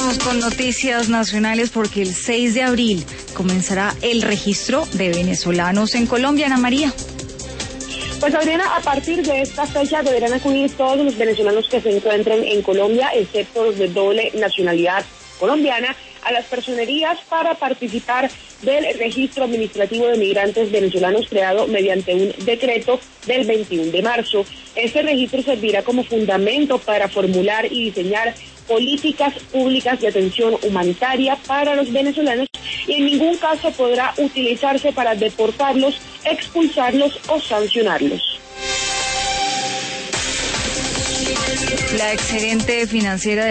Vamos con noticias nacionales porque el 6 de abril comenzará el registro de venezolanos en Colombia. Ana María. Pues Adriana, a partir de esta fecha deberán acudir todos los venezolanos que se encuentren en Colombia, excepto los de doble nacionalidad colombiana, a las personerías para participar del registro administrativo de migrantes venezolanos creado mediante un decreto del 21 de marzo. Este registro servirá como fundamento para formular y diseñar políticas públicas de atención humanitaria para los venezolanos y en ningún caso podrá utilizarse para deportarlos, expulsarlos o sancionarlos. La exgerente financiera